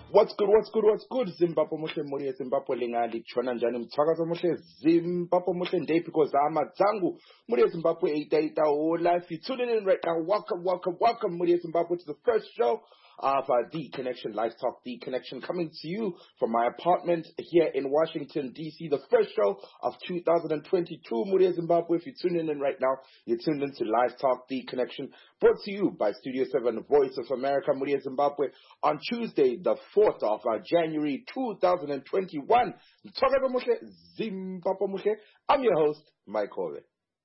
What's good, what's good, what's good? Zimbabwe muhle mori Zimbabwe lingali chona njani mthakazo muhle Zimbabwe muhle day because zangu muri Zimbabwe 8 whole life. You tuning in right now. Welcome muri Zimbabwe to the first show of The Connection Live Talk. The Connection coming to you from my apartment here in Washington DC. The first show of 2022 muri Zimbabwe. If you're tuning in right now, you're tuned into Live Talk The Connection, brought to you by Studio 7 Voice of America muri Zimbabwe on Tuesday the 4th of January 2021. Mthakazo muhle Zimbabwe muhle. I'm your host Mike Hove.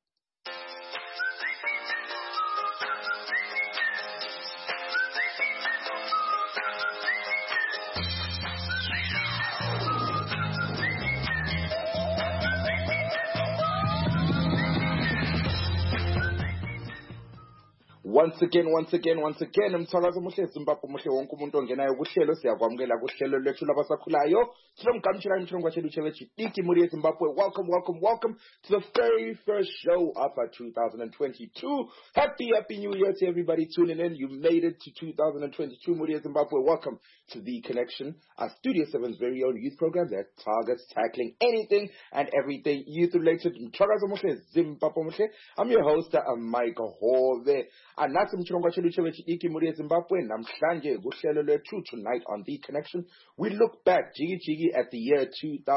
Once again, mthakazo muhle Zimbabwe muhle wonke umuntu ongenayo kuhlelo siyakwamukela kuhlelo lethu labasakhulayo silomkamshira imthongwa chelu chediki muri Zimbabwe. Welcome to the very first show of 2022. Happy New Year to everybody tuning in. You made it to 2022 muri Zimbabwe. Welcome to The Connection, Studio 7's very own youth program that targets tackling anything and everything youth related. Mthakazo muhle Zimbabwe muhle. I'm your host Mike Hove. Anathi mchilongwa chelu chediki muri Zimbabwe namhlanje kuhlelo lethu tonight on The Connection. We look back jiggy at the year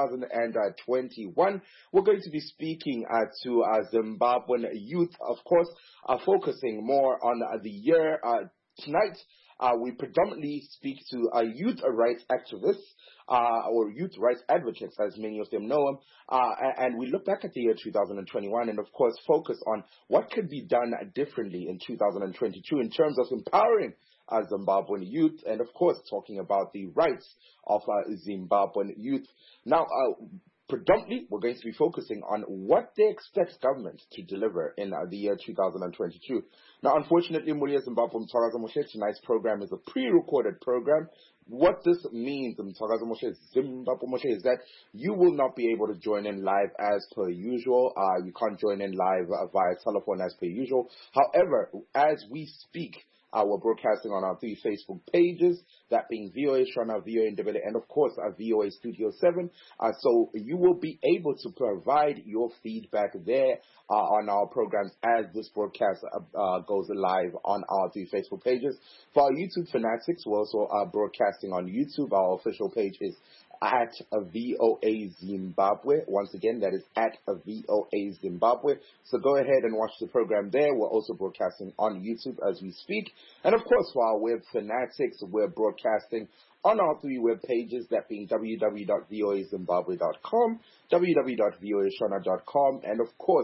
2021. We're going to be speaking to Zimbabwean youth, of course, focusing more on the year. Tonight, we predominantly speak to youth rights activists or youth rights advocates, as many of them know them, and we look back at the year 2021 and, of course, focus on what could be done differently in 2022 in terms of empowering Zimbabwean youth and, of course, talking about the rights of Zimbabwean youth. Now, predominantly, we're going to be focusing on what they expect government to deliver in the year 2022. Now, unfortunately, Mulia Zimbabwe Mthakazo Muhle, tonight's program is a pre-recorded program. What this means, Mthakazo Muhle Zimbabwe Muhle, is that you will not be able to join in live as per usual. You can't join in live via telephone as per usual. However, as we speak, we're broadcasting on our three Facebook pages, that being VOA Shona, VOA Ndebele, and of course VOA Studio 7. So you will be able to provide your feedback there on our programs as this broadcast goes live on our three Facebook pages. For our YouTube fanatics, we're also broadcasting on YouTube. Our official page is at VOA Zimbabwe. Once again, that is at VOA Zimbabwe. So go ahead and watch the program there. We're also broadcasting on YouTube as we speak. And of course, for our web fanatics, we're broadcasting on our three web pages, that being www.voazimbabwe.com, www.voashona.com, and of course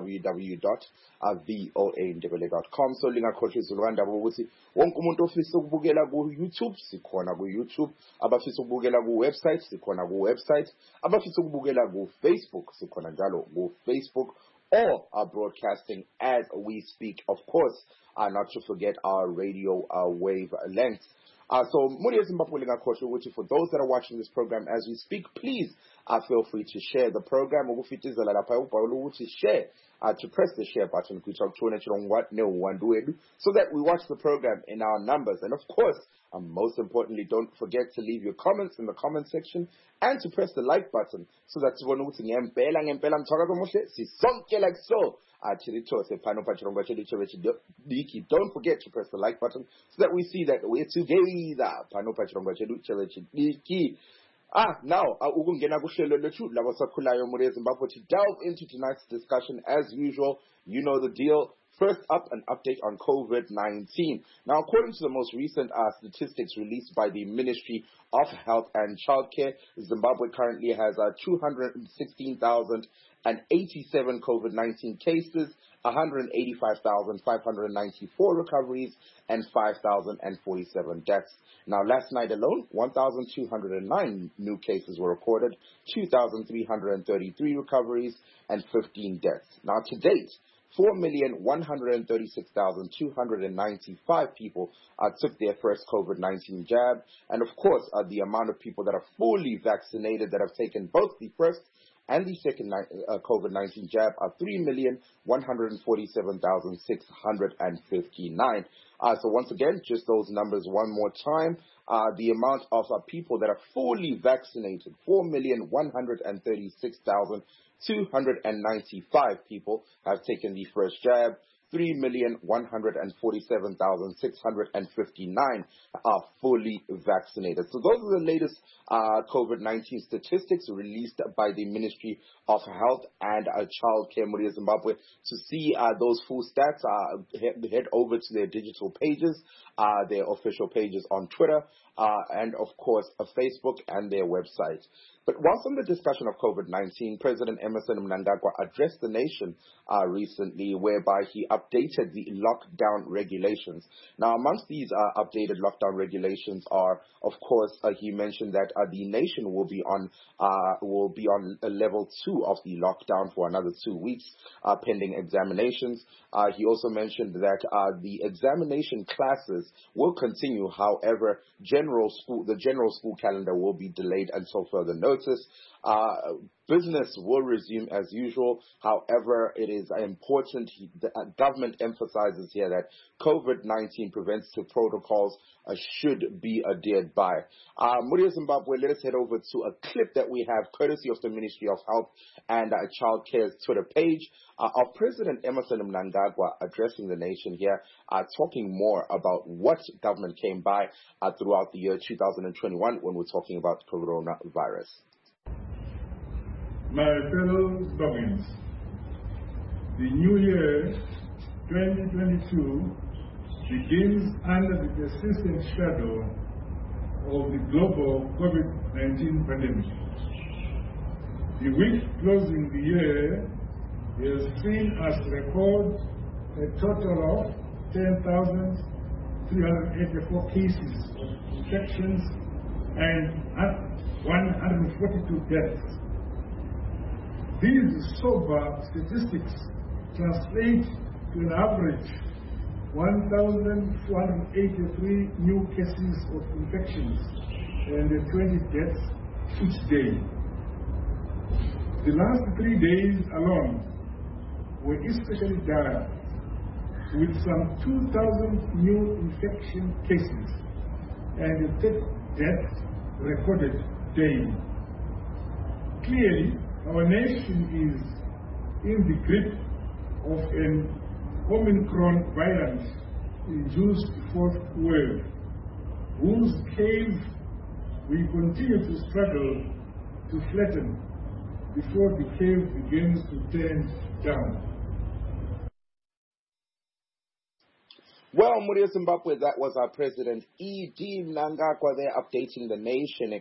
www.voandebele.com. So lingakhohlwa izulwanda ukuthi wonke umuntu ofisa ukubukela ku YouTube sikhona ku YouTube, abafisa ukubukela ku website sikhona ku website, abafisa ukubukela ku Facebook sikhona njalo ku Facebook. All are broadcasting as we speak, of course, not to forget our radio wave length. So, Muria Zimbabwe lingakhohlwa ukuthi for those that are watching this program as we speak, please feel free to share the program. Ukufitizela lapha ubhawula ukuthi share, to press the share button so that we watch the program in our numbers. And of course, most importantly, don't forget to leave your comments in the comment section and to press the like button so that sibone ukuthi ngempela mthakazo muhle sisonke like so. Don't forget to press the like button so that we see that we're together. Now, ukungena kuhlelo lethu labasakhulayo muri Zimbabwe to delve into tonight's discussion as usual. You know the deal. First up, an update on COVID-19. Now, according to the most recent statistics released by the Ministry of Health and Childcare, Zimbabwe currently has 216,087 COVID-19 cases, 185,594 recoveries, and 5,047 deaths. Now, last night alone, 1,209 new cases were recorded, 2,333 recoveries, and 15 deaths. Now, to date, 4,136,295 people took their first COVID-19 jab. And of course, the amount of people that are fully vaccinated that have taken both the first and the second COVID-19 jab are 3,147,659. So once again, just those numbers one more time. The amount of people that are fully vaccinated, 4,136,295 people have taken the first jab. 3,147,659 are fully vaccinated. So those are the latest COVID-19 statistics released by the Ministry of Health and Child Care Muria Zimbabwe. To see those full stats, head over to their digital pages, their official pages on Twitter, and of course Facebook and their website. But whilst on the discussion of COVID-19, President Emmerson Mnangagwa addressed the nation recently, whereby he updated the lockdown regulations. Now, amongst these updated lockdown regulations are, of course, he mentioned that the nation will be on a level 2 of the lockdown for another 2 weeks, pending examinations. He also mentioned that the examination classes will continue. However, the general school calendar will be delayed until further notice. Business will resume as usual. However, it is important, the government emphasizes here that COVID-19 preventative protocols should be adhered by. Muria Zimbabwe, let us head over to a clip that we have courtesy of the Ministry of Health and Child Care's Twitter page of President Emmerson Mnangagwa addressing the nation here, talking more about what government came by throughout the year 2021 when we're talking about coronavirus. My fellow Zimbabweans, the new year 2022 begins under the persistent shadow of the global COVID-19 pandemic. The week closing the year has seen us record a total of 10,384 cases of infections and 142 deaths. These sober statistics translate to an average 1,483 new cases of infections and 20 deaths each day. The last 3 days alone were especially dire, with some 2,000 new infection cases and 30 deaths recorded daily. Clearly, our nation is in the grip of an Omicron variant-induced fourth wave, whose cave we continue to struggle to flatten before the cave begins to turn down. Well, Muria Zimbabwe, that was our President E.D. Mnangagwa there updating the nation.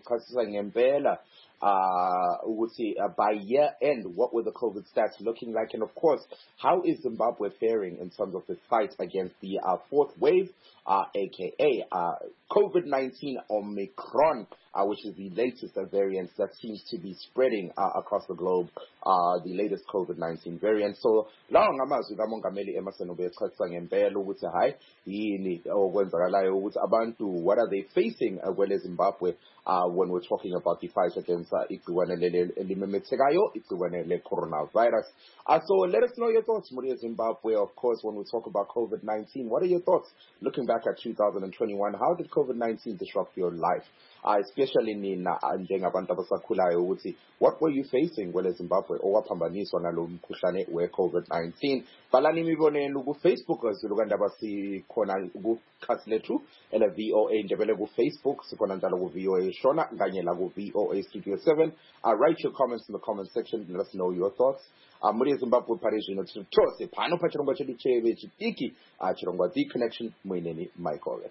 By year end, what were the COVID stats looking like? And of course, how is Zimbabwe faring in terms of the fight against the fourth wave, aka COVID-19 Omicron, which is the latest variant that seems to be spreading across the globe, the latest COVID-19 variant. So, lawa ngamazwi kaMongameli Emmerson ubechasisa ngempela ukuthi hayi yini okwenzakalayo ukuthi abantu, what are they facing kwele Zimbabwe when we're talking about the fight against igciwane elimemethekayo, igciwane le-coronavirus. So let us know your thoughts, Muria Zimbabwe. Of course, when we talk about COVID-19, what are your thoughts looking back at 2021? How did COVID-19 disrupt your life? Especially nina njengabantu abasakhulayo ukuthi what were you facing kwele Zimbabwe owaphambaniswa nalo mkhuhlane we-COVID-19? Balani imibono yenu ku-Facebook Zulu Kandaba, sikhona kukhasi lethu ele VOA Ndebele ku-Facebook, sikhona njalo ku-VOA Shona kanye la ku-VOA Studio 7. Write your comments in the comment section, let us know your thoughts. Muria Zimbabwe parishino tose pano pa chirongwa chedu cheve chitiki chirongwa The Connection mwineni Michael.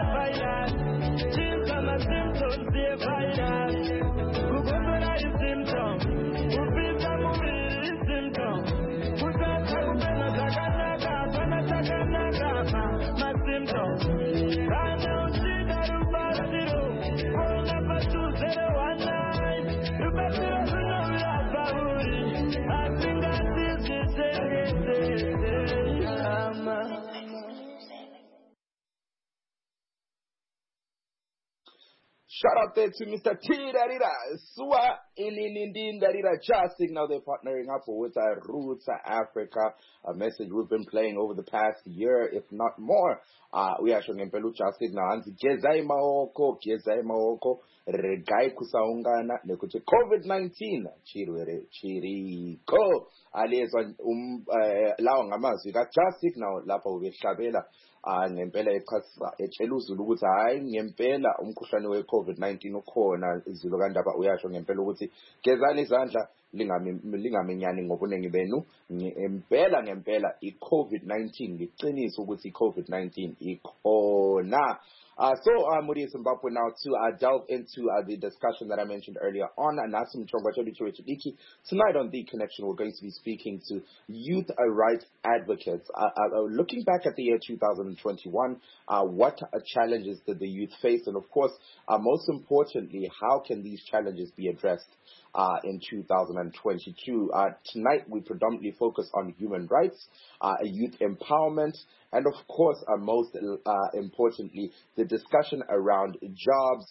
Symptoms, Shout out there to Mr. T. Darira, Swa, Inindin Darira, Just Signal. They're partnering up with Roots Africa, a message we've been playing over the past year, if not more. We are showing Mpelu Just Signal. Gezai Maoko, Regai Kusaungana, Nekuti COVID-19, Chiriko, Alias Lao Ngamas, we got Just Signal, Lapo Vishabela. Ngempela echeluzulu ukuthi hayi ngempela umkhuhlane we-COVID-19 ukhona izulu kandaba uyasho ngempela ukuthi gezani izandla lingaminyani ngobuningi benu ngempela i-COVID-19 liqinisa ukuthi i-COVID-19 ikhona. So, Muri Zimbabwe now to delve into the discussion that I mentioned earlier on. Tonight on The Connection, we're going to be speaking to youth rights advocates. Looking back at the year 2021, what challenges did the youth face? And of course, most importantly, how can these challenges be addressed in 2022? Tonight, we predominantly focus on human rights, youth empowerment, and of course, most importantly, the discussion around jobs.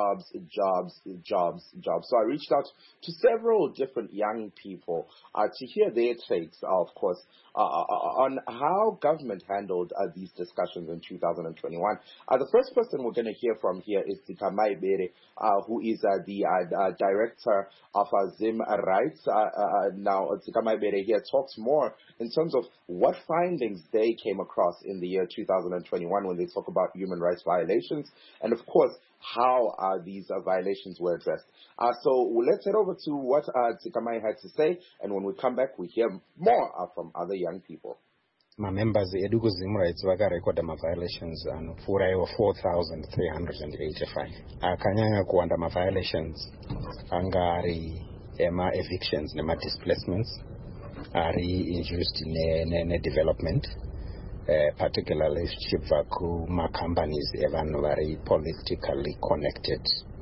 So I reached out to several different young people to hear their takes, of course, on how government handled these discussions in 2021. The first person we're going to hear from here is Zikamai Bere, who is the director of Zim Rights. Now, Zikamai Bere here talks more in terms of what findings they came across in the year 2021 when they talk about human rights violations, and of course, how these violations were addressed. So let's head over to what Zikamai had to say, and when we come back, we hear more from other young people. My members Edugo Zim Rights vakarekoda ma-violations anopfuura iwo 4,385. Akanyanya kuwanda ma-violations anga ari ema-evictions nema-displacements ari induced ne-development, particularly zvichibva kuma-companies evanhu vari politically connected.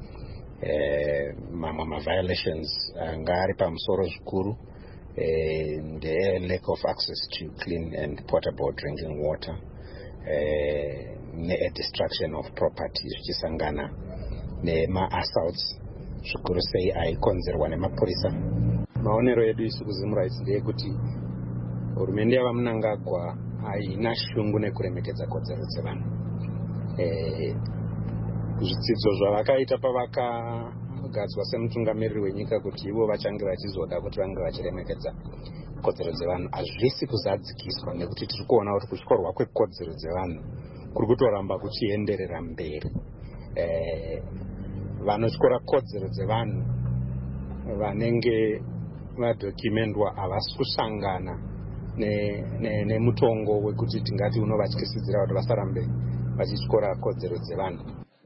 Mamwe ma-violations anga ari pamusoro zvikuru the lack of access to clean and potable drinking water, the destruction of property zvichisangana nema-assaults zvikuru sei aikonzerwa nemapurisa. Maonero edu isu kuZim Rights ndeyekuti hurumende yavaMnangagwa haina shungu nekuremekedza kodzero dzevanhu. Zvidzidzo zvavakaita pavakagadzwa semutungamiriri wenyika kuti ivo vachange vachizoda kuti vange vachiremekedza kodzero dzevanhu hazvisi kuzadzikiswa, nekuti tiri kuona kuti kutyorwa kwekodzero dzevanhu kuri kutoramba kuchienderera mberi. Vanotyora kodzero dzevanhu vanenge vadhokimendwa havasi kusangana nemutongo wekuti tingati unovatyisidzira kuti vasarambe vachityora kodzero dzevanhu.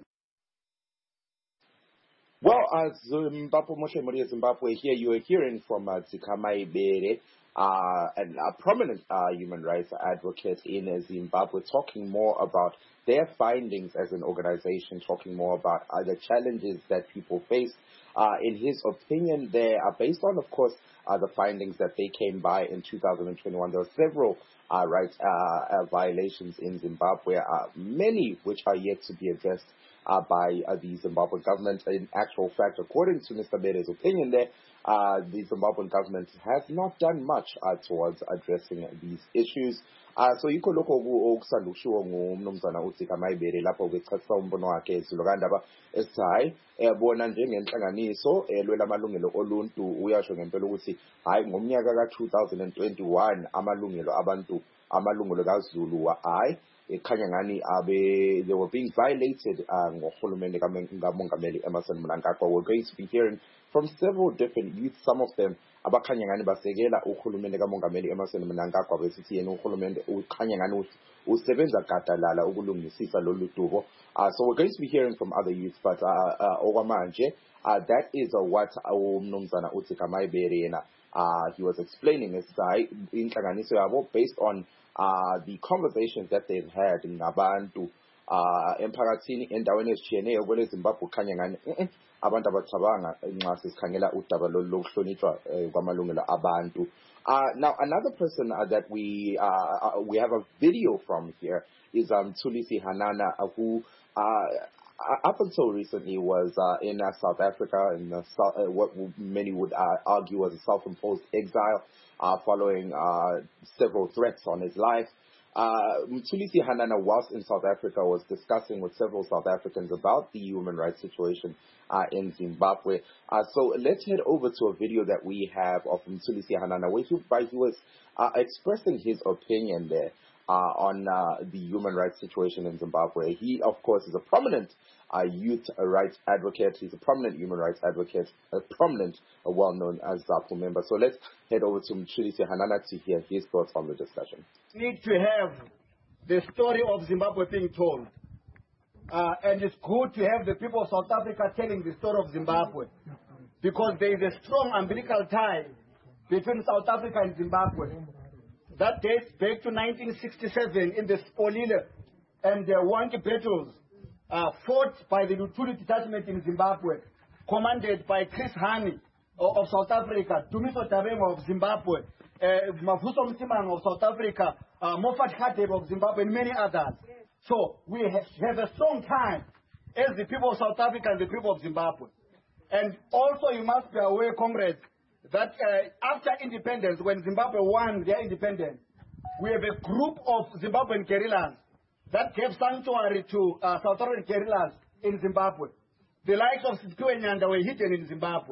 Well, Zimbabwe, Moshe Muri Zimbabwe, here you are hearing from Zikamai Bere, a prominent human rights advocate in Zimbabwe, talking more about their findings as an organization, talking more about the challenges that people face. In his opinion, they are based on, of course, the findings that they came by in 2021. There were several rights violations in Zimbabwe, many which are yet to be addressed by the Zimbabwean government. In actual fact, according to Mr. Bere's opinion there, the Zimbabwean government has not done much towards addressing these issues. So yikho lokho okusanda ukushiwo ngumnumzana uZikamai Bere lapho bechasisa umbono wakhe ezilokandaba esithi hayi bona njengenhlanganiso elwela amalungelo oluntu uyasho ngempela ukuthi hayi ngomnyaka ka-2021 amalungelo kaZulu hayi ekhanya ngani they were being violated ngohulumende kaMongameli Emmerson Mnangagwa. We're going to be hearing from several different youth, some of them abakhanya ngani basekela uhulumende kaMongameli Emmerson Mnangagwa besithi yena uhulumende ukhanya ngani usebenza gadalala ukulungisisa lolu dubo. So we're going to be hearing from other youth, but okwamanje that is what umnumzana uZikamai Bere yena he was explaining his side in Inhlanganiso yabo based on the conversations that they've had ngabantu emphakathini endaweni ezitshiyeneyo kwele Zimbabwe khanya ngani abantu abacabanga nxa sisikhangela udaba lokuhlonitshwa kwamalungelo abantu. Now another person that we have a video from here is Mthulisi Hanana, who up until recently was in South Africa in what many would argue was a self-imposed exile following several threats on his life. Mthulisi Hanana, whilst in South Africa, was discussing with several South Africans about the human rights situation in Zimbabwe. So let's head over to a video that we have of Mthulisi Hanana, where he was expressing his opinion there on the human rights situation in Zimbabwe. He, of course, is a prominent youth rights advocate. He's a prominent human rights advocate, a well-known as ZAPU member. So let's head over to Mthulisi Hanana to hear his thoughts on the discussion. Need to have the story of Zimbabwe being told. And it's good to have the people of South Africa telling the story of Zimbabwe, because there is a strong umbilical tie between South Africa and Zimbabwe. That dates back to 1967 in the Spolile and the Wangi battles fought by the Lutuli detachment in Zimbabwe, commanded by Chris Hani of South Africa, Dumiso Tabengo of Zimbabwe, Mavuso Msimang of South Africa, Moffat Hadeb of Zimbabwe, and many others. So we have a strong tie as the people of South Africa and the people of Zimbabwe. And also you must be aware, comrades, that after independence, when Zimbabwe won their independence, we have a group of Zimbabwean guerrillas that gave sanctuary to South African guerrillas in Zimbabwe. The likes of Sithiwe Nyanda were hidden in Zimbabwe.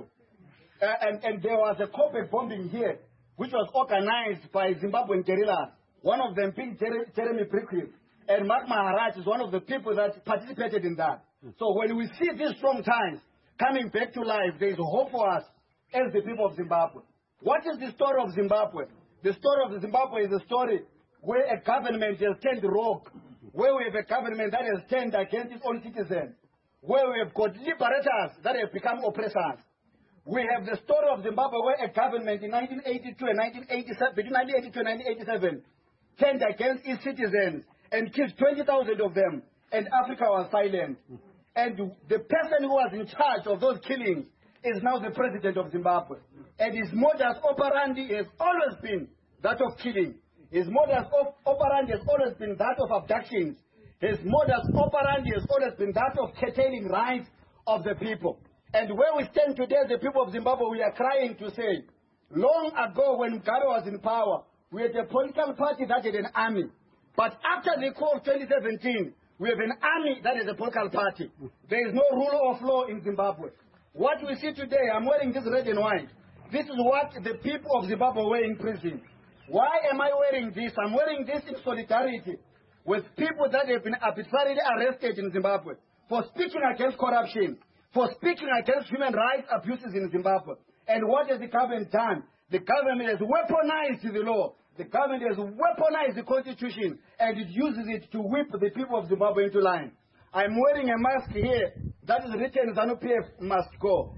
And there was a carpet bombing here, which was organized by Zimbabwean guerrillas, one of them being Jeremy Brickley. And Mark Maharaj is one of the people that participated in that. So when we see these strong ties coming back to life, there is hope for us as the people of Zimbabwe. What is the story of Zimbabwe? The story of Zimbabwe is a story where a government has turned rogue, where we have a government that has turned against its own citizens, where we have got liberators that have become oppressors. We have the story of Zimbabwe where a government in 1982 and 1987, between 1982 and 1987, turned against its citizens and killed 20,000 of them, and Africa was silent. And the person who was in charge of those killings is now the president of Zimbabwe. And his modus operandi has always been that of killing. His modus operandi has always been that of abductions. His modus operandi has always been that of curtailing rights of the people. And where we stand today, the people of Zimbabwe, we are crying to say, long ago when Mugabe was in power, we had a political party that had an army. But after the coup of 2017, we have an army that is a political party. There is no rule of law in Zimbabwe. What we see today, I'm wearing this red and white. This is what the people of Zimbabwe wear in prison. Why am I wearing this? I'm wearing this in solidarity with people that have been arbitrarily arrested in Zimbabwe for speaking against corruption, for speaking against human rights abuses in Zimbabwe. And what has the government done? The government has weaponized the law. The government has weaponized the constitution, and it uses it to whip the people of Zimbabwe into line. I'm wearing a mask here that is written ZANU-PF must go.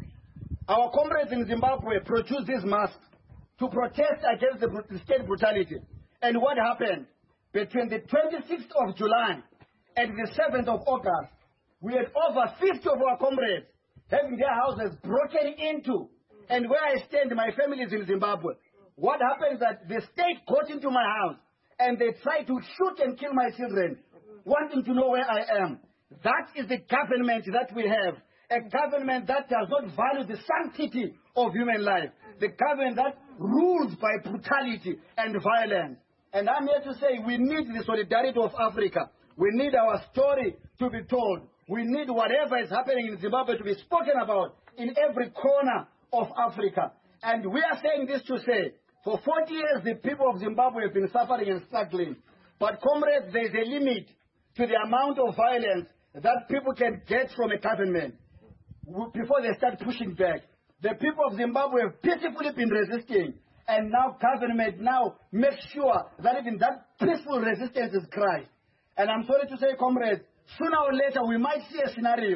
Our comrades in Zimbabwe produced this mask to protest against the state brutality. And what happened? Between the 26th of July and the 7th of August, we had over 50 of our comrades having their houses broken into. And where I stand, my family is in Zimbabwe. What happened is that the state got into my house and they tried to shoot and kill my children, wanting to know where I am. That is the government that we have. A government that does not value the sanctity of human life. The government that rules by brutality and violence. And I'm here to say we need the solidarity of Africa. We need our story to be told. We need whatever is happening in Zimbabwe to be spoken about in every corner of Africa. And we are saying this to say, for 40 years the people of Zimbabwe have been suffering and struggling. But comrades, there is a limit to the amount of violence that people can get from a government before they start pushing back. The people of Zimbabwe have peacefully been resisting, and now government now makes sure that even that peaceful resistance is crushed. And I'm sorry to say, comrades, sooner or later we might see a scenario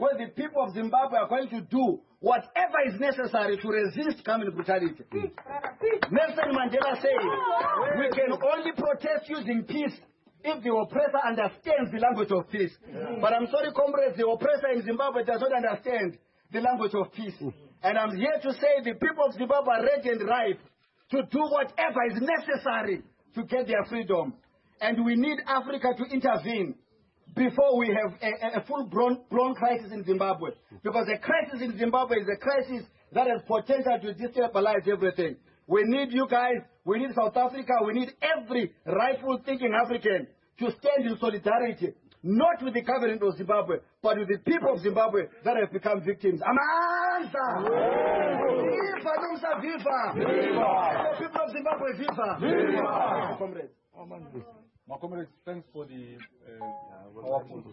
where the people of Zimbabwe are going to do whatever is necessary to resist communist brutality. Nelson Mandela said, we can only protest using peace if the oppressor understands the language of peace. But I'm sorry, comrades, the oppressor in Zimbabwe does not understand the language of peace. And I'm here to say the people of Zimbabwe are ready and ripe to do whatever is necessary to get their freedom. And we need Africa to intervene before we have a full-blown crisis in Zimbabwe. Because a crisis in Zimbabwe is a crisis that has potential to destabilize everything. We need you guys, we need South Africa, we need every rightful-thinking African to stand in solidarity, not with the government of Zimbabwe, but with the people of Zimbabwe that have become victims. Amandla! Viva, Nomsa, viva! Viva! The people of Zimbabwe, viva! Viva! Comrades. My comrades, thanks for the powerful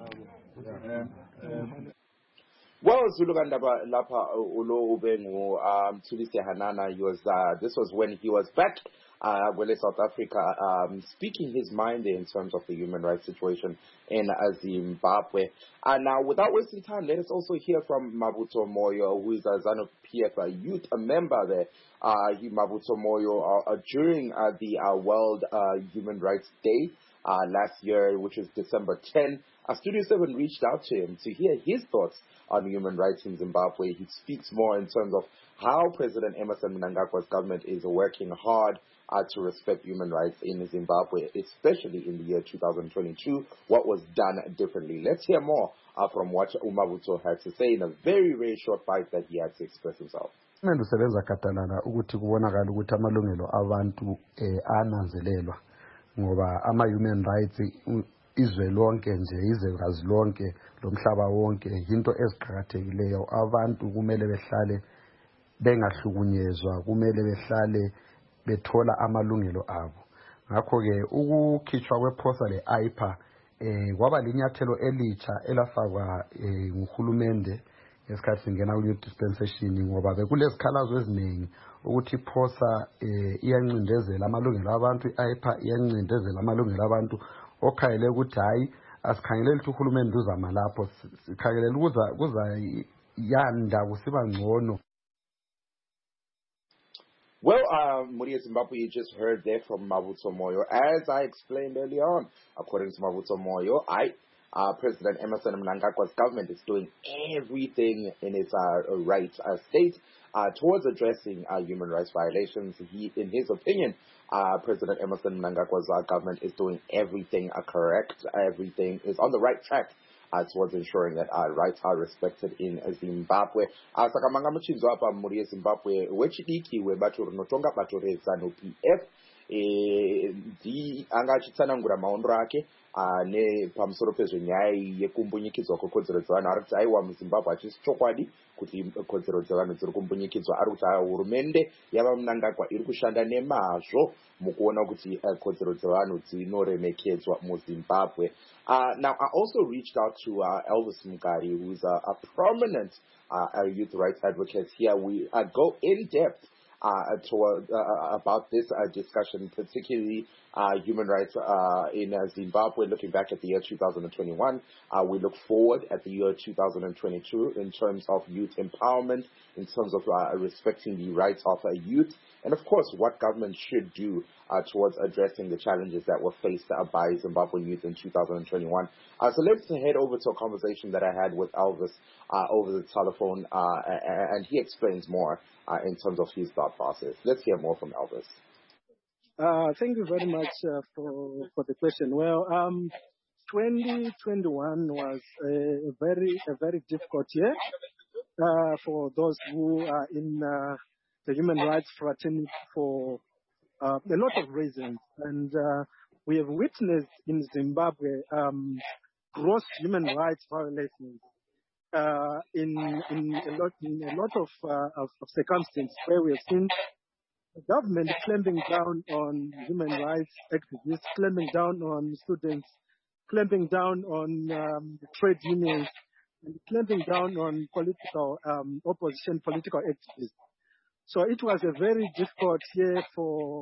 Well, Zulugandaba Lapa Ulo Ubengu Tulisi Hanana, he was this was when he was back with South Africa, speaking his mind there in terms of the human rights situation in Zimbabwe. And now, without wasting time, let us also hear from Mabuto Moyo, who is a ZANU-PF youth, a member there. Mabuto Moyo, during the World Human Rights Day last year, which was December 10, Studio 7 reached out to him to hear his thoughts on human rights in Zimbabwe. He speaks more in terms of how President Emmerson Mnangagwa's government is working hard to respect human rights in Zimbabwe, especially in the year 2022, what was done differently. Let's hear more from what Mabuto had to say in a very, very short bite that he had to express himself. Usebenza katalana ukuthi kubonakala ukuthi amalungelo abantu ananzelelwa ngoba ama human rights izwe lonke nje izwekazi lonke lomhlaba wonke into eziqhakathekileyo. Abantu kumele behlale bengahlukunyezwa, kumele behlale bethola amalungelo abo. Ngakho ke ukukhitshwa kwephosa le-IPA kwaba linyathelo elitsha elafakwa nguhulumende ngesikhathi singena ku-new dispensation, ngoba bekulesikhalazo eziningi ukuthi iphosa iyancindezela amalungelo abantu, i-IPA iyancindezela amalungelo abantu. Okhayele ukuthi hayi asikhangeleli ukuthi uhulumende uzama lapho, sikhangelela kuza yanda kusiba ngcono. Well, Muria Zimbabwe, you just heard there from Mabuto Moyo. As I explained earlier on, according to Mabuto Moyo, President Emmerson Mnangagwa's government is doing everything in its right state towards addressing human rights violations. In his opinion, President Emmerson Mnangagwa's government is doing everything correct. Everything is on the right track towards ensuring that rights are respected in Zimbabwe. Sakamanga mchinzo hapa muri Zimbabwe wechidiki webato rinotonga bato reZANU-PF ndi angachitsanangura maondo ake ne pamusoro pezvenyaya yekumbunyikidzwa kwekodzero dzevanhu. Ari kuti aiwa muZimbabwe hachisi chokwadi kuti kodzero dzevanhu dziri kumbunyikidzwa. Ari kuti hurumende yavaMnangagwa iri kushanda nemazvo mukuona kuti kodzero dzevanhu dzinoremekedzwa muZimbabwe. Now, I also reached out to Elvis Mugari, who's a prominent youth rights advocate here. We go in depth about this discussion, particularly human rights in Zimbabwe, looking back at the year 2021. We look forward at the year 2022 in terms of youth empowerment, in terms of respecting the rights of youth, and of course what government should do towards addressing the challenges that were faced by Zimbabwean youth in 2021. So let's head over to a conversation that I had with Elvis over the telephone, and he explains more in terms of his thought process. Let's hear more from Elvis. Thank you very much for the question. Well, 2021 was a very difficult year for those who are in the human rights fraternity for a lot of reasons, and we have witnessed in Zimbabwe gross human rights violations in a lot of circumstances where we have seen the government clamping down on human rights activists, clamping down on students, clamping down on trade unions, and clamping down on political opposition, political activists. So it was a very difficult year for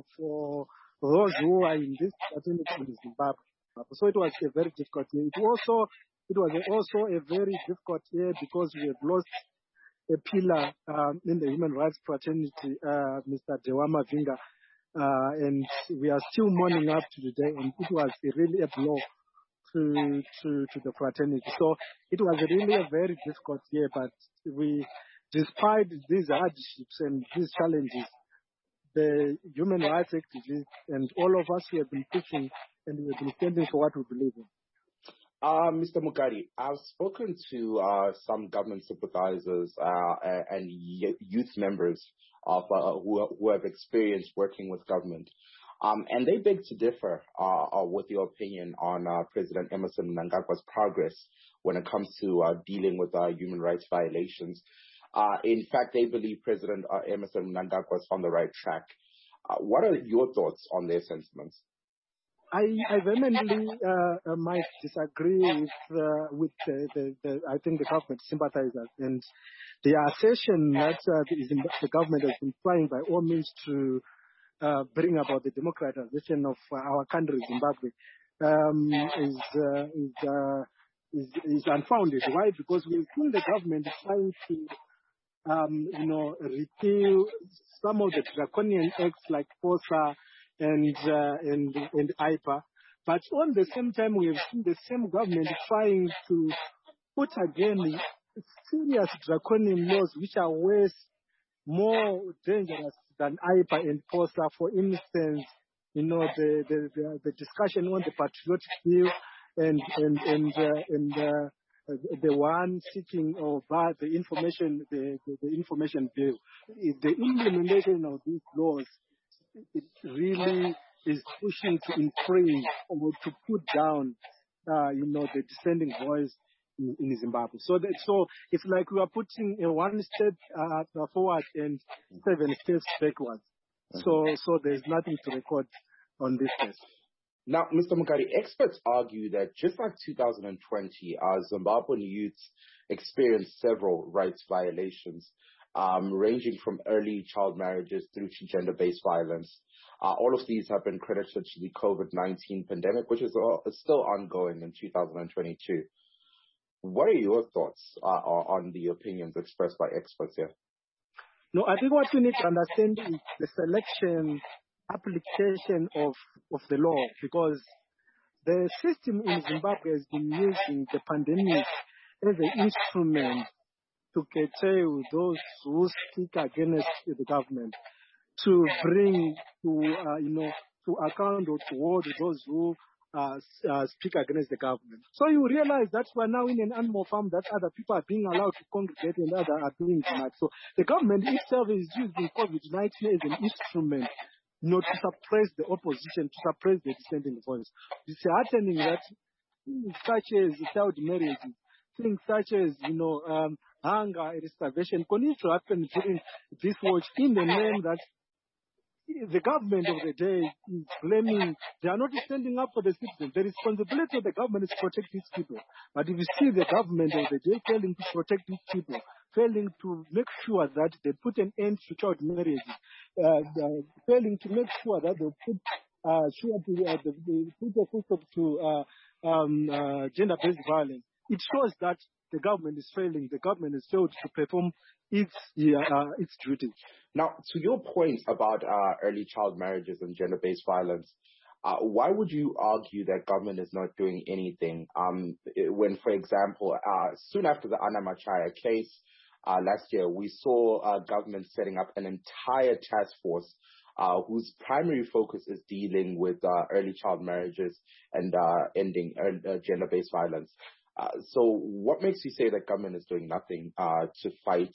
those who are in this fraternity in Zimbabwe. So it was a very difficult year. It also it was also a very difficult year because we have lost a pillar in the human rights fraternity, Mr. Dewa Mavinga, and we are still mourning up to today, and it was really a blow to the fraternity. So it was really a very difficult year, but despite these hardships and these challenges, the human rights activists and all of us who have been pushing and we have been standing for what we believe in. Mr. Mukari, I've spoken to some government sympathizers and youth members of who have experience working with government, and they beg to differ with your opinion on President Emmerson Mnangagwa's progress when it comes to dealing with human rights violations. In fact, they believe President Emmerson Mnangagwa is on the right track. What are your thoughts on their sentiments? I vehemently might disagree with I think the government sympathizers and the assertion that the government has been trying by all means to bring about the democratization of our country, Zimbabwe, is unfounded. Why? Because we've seen the government trying to repeal some of the draconian acts like FOSA and IPA, but on the same time we have seen the same government trying to put again serious draconian laws which are worse, more dangerous than IPA and FOSA. For instance, the discussion on the patriotic bill and the one seeking over the information bill. The implementation of these laws, it really is pushing to infringe or to put down, the dissenting voice in Zimbabwe. So it's like we are putting one step forward and 7 steps backwards. So there's nothing to record on this case. Now, Mr. Mukari, experts argue that just like 2020, Zimbabwean youths experienced several rights violations, ranging from early child marriages through to gender-based violence. All of these have been credited to the COVID-19 pandemic, which is still ongoing in 2022. What are your thoughts on the opinions expressed by experts here? No, I think what we need to understand is the selection application of the law, because the system in Zimbabwe has been using the pandemic as an instrument to curtail those who speak against the government, to bring to account or to hold those who speak against the government. So you realize that we're now in an animal farm that other people are being allowed to congregate and others are doing tonight. So the government itself is using COVID-19 as an instrument to suppress the opposition, to suppress the dissenting voice. It's heartening that things such as child marriages, things such as, hunger, starvation continue to happen during this watch in the name that the government of the day is blaming. They are not standing up for the citizens. The responsibility of the government is to protect these people. But if you see the government of the day failing to protect these people, failing to make sure that they put an end to child marriages, failing to make sure that they put a full stop to gender-based violence, it shows that the government is failing. The government has failed to perform its duty. Now, to your point about early child marriages and gender-based violence, why would you argue that government is not doing anything when, for example, soon after the Anna Machaya case last year, we saw government setting up an entire task force whose primary focus is dealing with early child marriages and ending gender-based violence. So what makes you say that government is doing nothing to fight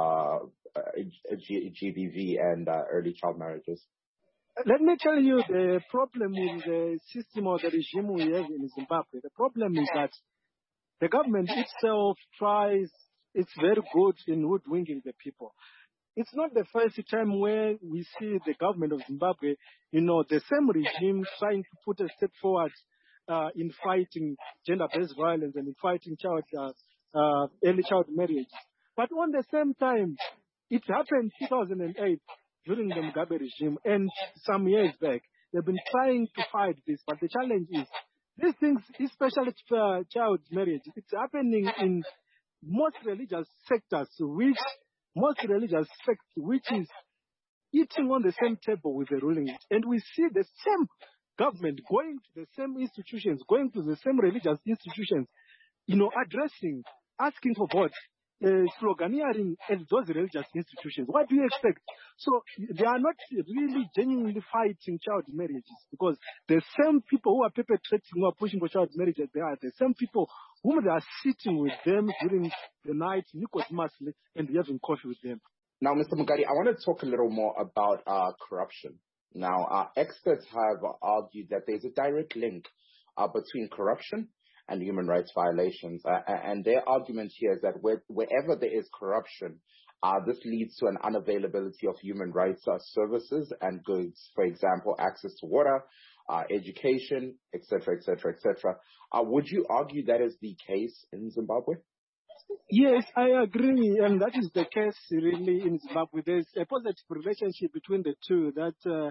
GBV and early child marriages? Let me tell you the problem with the system or the regime we have in Zimbabwe. The problem is that the government itself tries, it's very good in hoodwinking the people. It's not the first time where we see the government of Zimbabwe, the same regime trying to put a step forward in fighting gender-based violence and in fighting early child marriage. But on the same time, it happened in 2008 during the Mugabe regime, and some years back, they've been trying to fight this. But the challenge is these things, especially child marriage, it's happening in most religious sectors, which is eating on the same table with the ruling. And we see the same government going to the same institutions, going to the same religious institutions, addressing, asking for votes, sloganeering at those religious institutions. What do you expect? So they are not really genuinely fighting child marriages, because the same people who are perpetrating, who are pushing for child marriages, they are the same people whom they are sitting with them during the night, Nicodemusly, and having coffee with them. Now, Mr. Mugari, I want to talk a little more about corruption. Now, experts have argued that there's a direct link between corruption and human rights violations. And their argument here is that wherever there is corruption, this leads to an unavailability of human rights services and goods. For example, access to water, education, etc., etc., etc. Would you argue that is the case in Zimbabwe? Yes, I agree, and that is the case really in Zimbabwe. There's a positive relationship between the two, that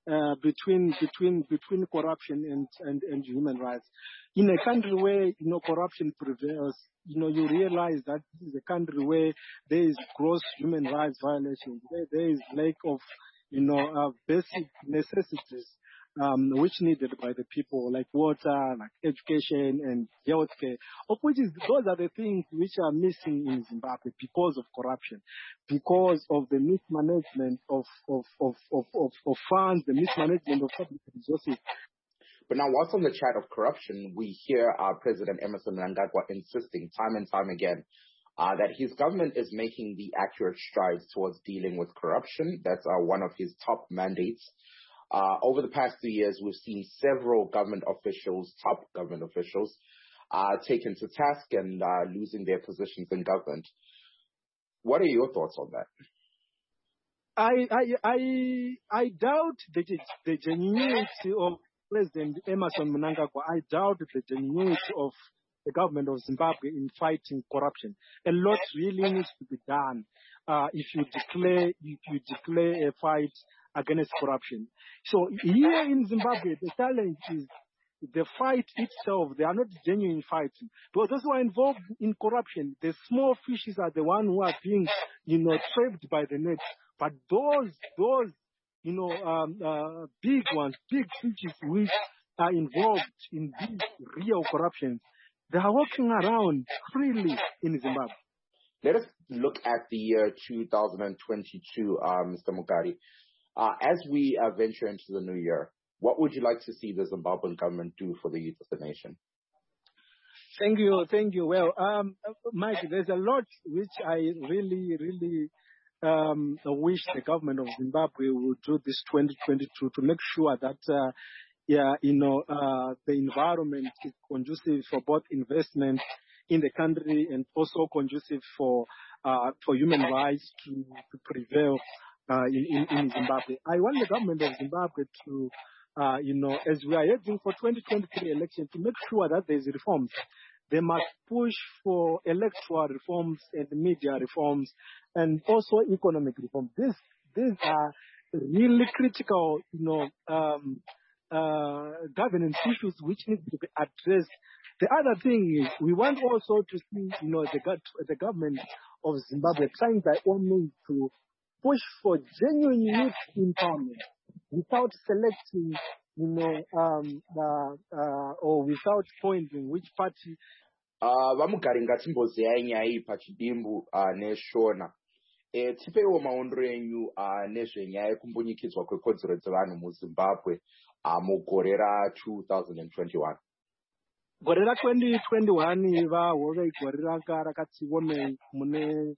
between corruption and human rights. In a country where corruption prevails, you realize that this is a country where there is gross human rights violations, where there is lack of basic necessities which needed by the people, like water, like education and healthcare, of which those are the things which are missing in Zimbabwe because of corruption, because of the mismanagement of funds, the mismanagement of public resources. But now, whilst on the chat of corruption, we hear President Emmerson Mnangagwa insisting time and time again that his government is making the accurate strides towards dealing with corruption. That's one of his top mandates. Over the past 2 years, we've seen several top government officials, taken to task and losing their positions in government. What are your thoughts on that? I doubt the genuinity of President Emmerson Mnangagwa. I doubt the genuinity of the government of Zimbabwe in fighting corruption. A lot really needs to be done if you declare a fight against corruption. So here in Zimbabwe, the challenge is the fight itself. They are not genuine fighting, because those who are involved in corruption, the small fishes are the ones who are being, trapped by the net. But those big ones, big fishes which are involved in these real corruption, they are walking around freely in Zimbabwe. Let us look at the year 2022, Mr. Mugari. As we venture into the new year, what would you like to see the Zimbabwean government do for the youth of the nation? Thank you. Well, Mike, there's a lot which I really wish the government of Zimbabwe would do this 2022 to make sure that the environment is conducive for both investment in the country and also conducive for human rights to prevail in Zimbabwe. I want the government of Zimbabwe to, as we are heading for 2023 election, to make sure that there's reforms. They must push for electoral reforms and media reforms and also economic reforms. These are really critical, governance issues which need to be addressed. The other thing is we want also to see, the government of Zimbabwe trying by all means to push for genuine youth empowerment without selecting, or without pointing which party. Vamugari ngatimboziyai nyaya iyi pachidimbu neshona. Tipewo maondro enyu nezvenyaya yekumbunyikidzwa kwekodzero dzevanhu muZimbabwe mugore ra2021. Gore ra2021 vahove igore ranga rakati womei mune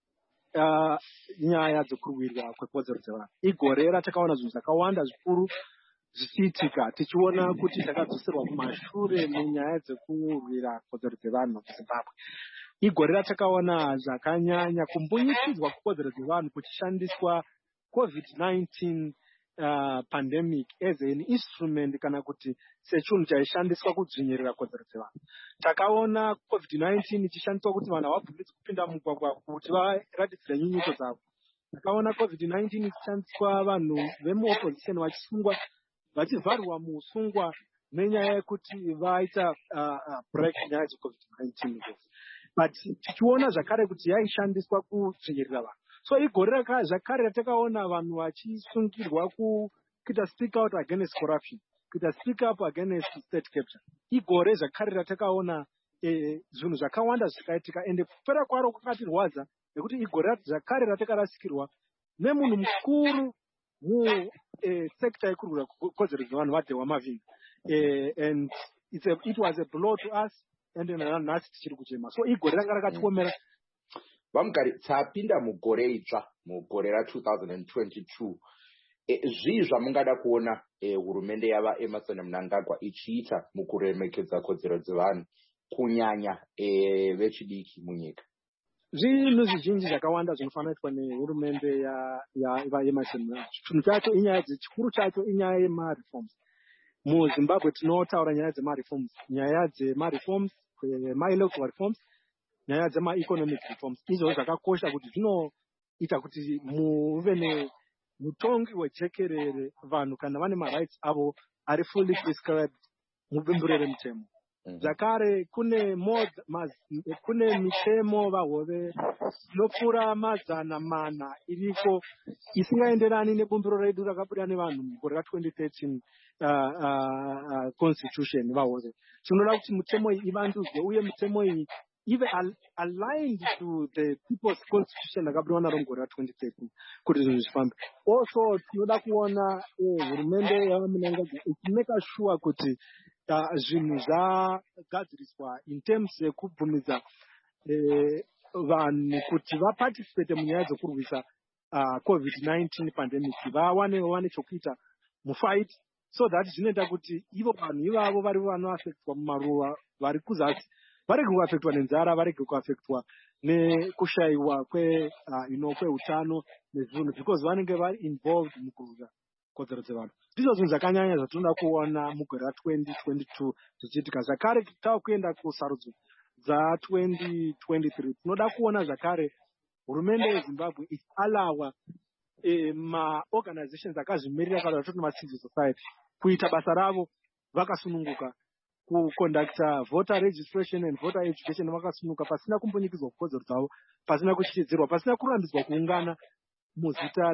nyaya dzokurwirwa kwekodzero dzevanhu. Igore ratakaona zvinhu zvakawanda zvikuru zvichiitika, tichiona kuti takadzoserwa kumashure munyaya dzekurwira kodzero dzevanhu muZimbabwe. Igore ratakaona zvakanyanya kumbunyikidzwa kwekodzero dzevanhu kuchishandiswa COVID-19 pandemic as an instrument kana kuti sechinhu chaishandiswa kudzvinyirira kodzero dzevanhu. Takaona COVID-19 ichishandiswa kuti vanhu havabvumidzwi kupinda mugwagwa kuti varatidzire nyunyuto dzavo. Takaona COVID-19 ichishandiswa vanhu vemuopposition vachisungwa, vachivharwa muusungwa nenyaya yekuti vaita break nyaya dzeCovid-19 but tichiona zvakare kuti yaishandiswa kudzvinyirira vanhu. So igore zvakare ratakaona vanhu vachisungirwa kuita speak out against corruption, kuita speak up against state capture. Igore zvakare ratakaona zvinhu zvakawanda zvakaitika, ende kupera kwaro kwakatirwadza nekuti igore zvakare ratakarasikirwa nemunhu mukuru musekta yekurwira kodzero dzevanhu vaDhewa Mavhini, and it was a blow to us, and nhasi tichiri kuchema. So igore ranga rakatiomera. Vamugari, tapinda mugore itsva, mugore ra2022. Zvii zvamungada kuona hurumende yava Emmerson Mnangagwa ichiita mukuremekedza kodzero dzevanhu kunyanya vechidiki munyika? Zvinhu zvizhinji zvakawanda zvinofanira kuitwa nehurumende yaEmmerson Mnangagwa. Chinhu chacho inyaya chikuru chacho inyaya yemareforms. MuZimbabwe tinotaura nyaya dzemareforms, nyaya dzemareforms, my-electoral reforms, nyaya dzema-economic reforms. Izvo zvakakosha kuti zvinoita kuti muve nemutongi wejekerere, vanhu kana vane marights avo ari fully prescribed mubumbiro remutemo. Zvakare kune mitemo vahove inopfuura 400 iriko isingaenderani nebumbiro redu rakabuda nevanhu mugore ra2013 constitution vahove. Tinoda kuti mitemo iyi ivandudzwe uye mitemo iyi ive aligned to the people's constitution rakabuda naro mugore ra2013 kuti zvinhu zvifambe. Also tinoda kuona hurumende yaMnangagwa ichimeka sure kuti zvinhu zvagadziriswa in terms yekubvumidza vanhu kuti vaparticipate munyaya dzekurwisa COVID-19 pandemic, vawane chokuita mufight, so that zvinoita kuti ivo vanhu ivavo vari vanoafektwa mumaruwa vari kuzasi varege kuafektwa nenzara, varege kuafektwa nekushayiwa kweutano nezvinhu, because vanenge vari involved mukurwisa kodzero dzevanhu. Ndizvo zvinhu zvakanyanya zvatinoda kuona mugore ra2022 zvichiitika. Zvakare takuenda kusarudzo dza2023 tinoda kuona zvakare hurumende yeZimbabwe ichialawa maorganizations akazvimirira kana kuti macivil society kuita basa ravo vakasununguka, kuconducta voter registration and voter education vakasununguka pasina kumbunyikidzwa kodzero dzavo, pasina kutyisidzirwa, pasina kurambidzwa kuungana muzita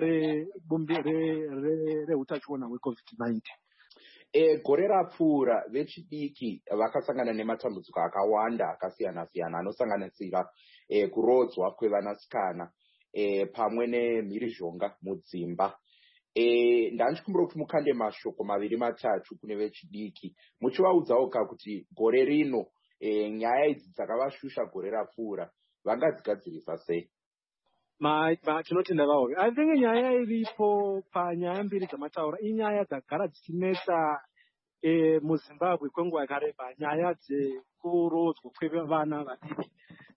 reutachiona hweCovid-19. Gore rapfuura vechidiki vakasangana nematambudziko akawanda akasiyana-siyana anosanganisira kurodzwa kwevanasikana pamwe nemhirizhonga mudzimba. Ndanchikumbira kuti mukande mashoko 2-3 kune vechidiki muchivaudzawo kuti gore rino nyaya idzi dzakavashusha gore rapfuura vangadzigadzirisa sei? Tinotenda vahove. I think nyaya iripo panyaya mbiri dzamataura inyaya dzagara dzichinetsa muZimbabwe kwenguva yakareba, nyaya dzekurodzwa kwevana vadiki,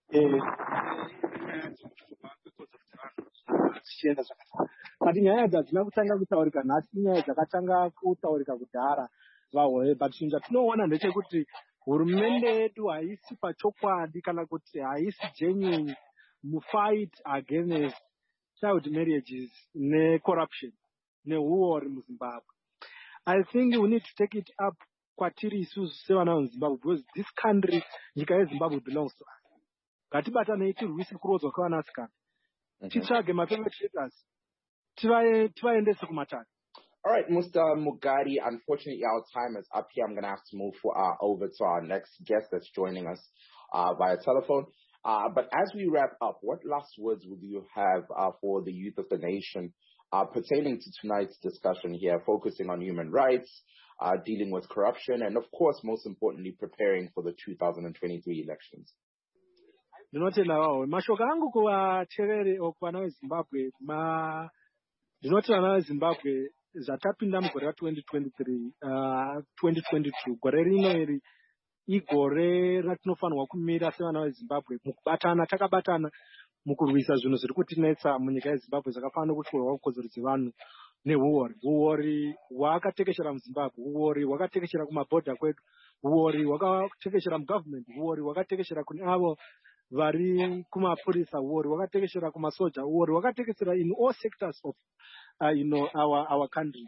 dzichienda zvakafana. But nyaya dzadzina kutanga kutaurika nhasi inyaya dzakatanga kutaurika kudhara vahove. But chinhu chatinoona ndechekuti hurumende yedu haisi pachokwadi kana kuti haisi genuine mufight against child marriages necorruption neuori muZimbabwe. I think we need to take it up kwatiri isusu sevana veZimbabwe, because this country, nyika yeZimbabwe, belongs to us. Ngatibatanei tirwise kurodzwa kwevanasikana, titsvage maperpetrators, tivaendese kumatare. All right, Mr. Mugari, unfortunately our time is up here. I'm going to have to move over to our next guest that's joining us via telephone. But as we wrap up, what last words would you have for the youth of the nation pertaining to tonight's discussion here, focusing on human rights, dealing with corruption, and of course, most importantly, preparing for the 2023 elections? Ndinotenda vawo mashoko angu kuvateereri okuvana veZimbabwe, ndinoti vana veZimbabwe zvatapinda mugore ra2023 2022 gore rino iri igore ratinofanirwa kumira sevana veZimbabwe mukubatana, takabatana mukurwisa zvinhu zviri kutinetsa munyika yeZimbabwe zvakafanana nekutorwa kodzero dzevanhu neuori. Uori hwakatekeshera muZimbabwe, uori hwakatekeshera kumabhodha kwedu, uori hwakatekeshera mugovernment, uori hwakatekeshera kune avo vari kumapurisa, uori hwakatekeshera kumasoja, uori hwakatekeshera in all sectors of our country.